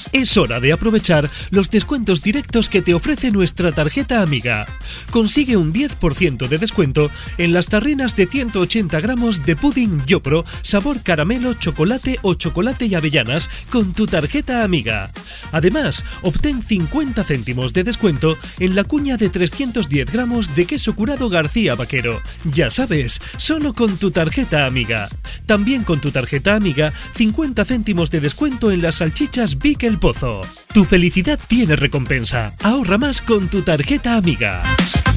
Es hora de aprovechar los descuentos directos que te ofrece nuestra tarjeta Amiga. Consigue un 10% de descuento en las tarrinas de 180 gramos de pudding YoPro sabor caramelo, chocolate o chocolate y avellanas con tu tarjeta Amiga. Además, obtén 50 céntimos de descuento en la cuña de 310 gramos de queso curado García Vaquero. Ya sabes, solo con tu tarjeta Amiga. También con tu tarjeta Amiga, 50 céntimos de descuento en las salchichas Vic el Pozo. Tu felicidad tiene recompensa. Ahorra más con tu tarjeta Amiga.